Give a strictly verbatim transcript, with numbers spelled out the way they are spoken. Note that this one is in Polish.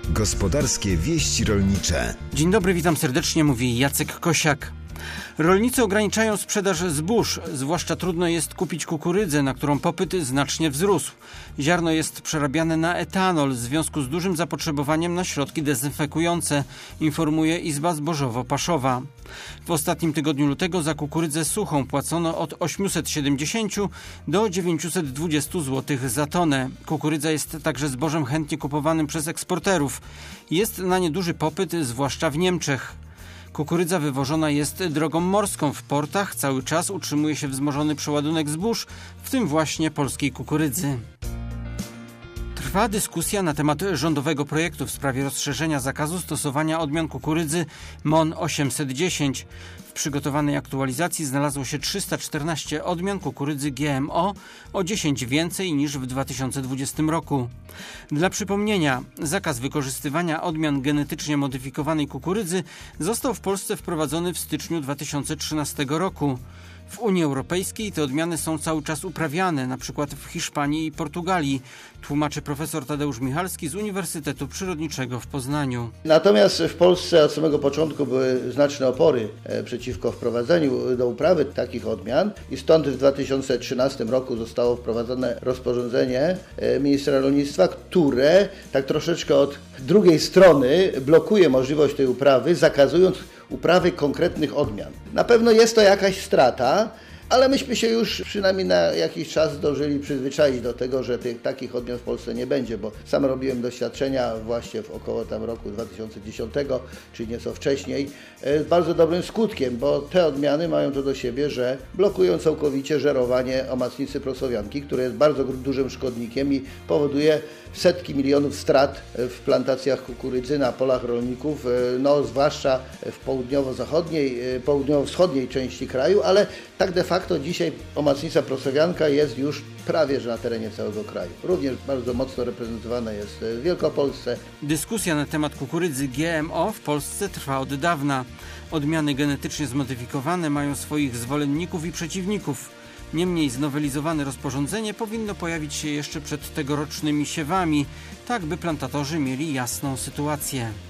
Gospodarskie wieści rolnicze. Dzień dobry, witam serdecznie, mówi Jacek Kosiak. Rolnicy ograniczają sprzedaż zbóż, zwłaszcza trudno jest kupić kukurydzę, na którą popyt znacznie wzrósł. Ziarno jest przerabiane na etanol w związku z dużym zapotrzebowaniem na środki dezynfekujące, informuje Izba Zbożowo-Paszowa. W ostatnim tygodniu lutego za kukurydzę suchą płacono od osiemset siedemdziesiąt do dziewięćset dwadzieścia złotych za tonę. Kukurydza jest także zbożem chętnie kupowanym przez eksporterów. Jest na nie duży popyt, zwłaszcza w Niemczech. Kukurydza wywożona jest drogą morską. W portach cały czas utrzymuje się wzmożony przeładunek zbóż, w tym właśnie polskiej kukurydzy. Trwa dyskusja na temat rządowego projektu w sprawie rozszerzenia zakazu stosowania odmian kukurydzy M O N osiemset dziesięć. W przygotowanej aktualizacji znalazło się trzysta czternaście odmian kukurydzy G M O, o dziesięć więcej niż w dwa tysiące dwudziestym roku. Dla przypomnienia, zakaz wykorzystywania odmian genetycznie modyfikowanej kukurydzy został w Polsce wprowadzony w styczniu dwa tysiące trzynastego roku. W Unii Europejskiej te odmiany są cały czas uprawiane, na przykład w Hiszpanii i Portugalii, tłumaczy profesor Tadeusz Michalski z Uniwersytetu Przyrodniczego w Poznaniu. Natomiast w Polsce od samego początku były znaczne opory przeciwko wprowadzeniu do uprawy takich odmian i stąd w dwa tysiące trzynastym roku zostało wprowadzone rozporządzenie ministra rolnictwa, które tak troszeczkę od drugiej strony blokuje możliwość tej uprawy, zakazując uprawy konkretnych odmian. Na pewno jest to jakaś strata, ale myśmy się już przynajmniej na jakiś czas zdążyli przyzwyczaić do tego, że tych takich odmian w Polsce nie będzie, bo sam robiłem doświadczenia właśnie w około tam roku dwa tysiące dziesiątego, czy nieco wcześniej, z bardzo dobrym skutkiem, bo te odmiany mają to do siebie, że blokują całkowicie żerowanie omacnicy prosowianki, które jest bardzo dużym szkodnikiem i powoduje setki milionów strat w plantacjach kukurydzy na polach rolników, no zwłaszcza w południowo-zachodniej, południowo-wschodniej części kraju, ale tak de facto dzisiaj omacnica prosowianka jest już prawie że na terenie całego kraju. Również bardzo mocno reprezentowana jest w Wielkopolsce. Dyskusja na temat kukurydzy G M O w Polsce trwa od dawna. Odmiany genetycznie zmodyfikowane mają swoich zwolenników i przeciwników. Niemniej znowelizowane rozporządzenie powinno pojawić się jeszcze przed tegorocznymi siewami, tak by plantatorzy mieli jasną sytuację.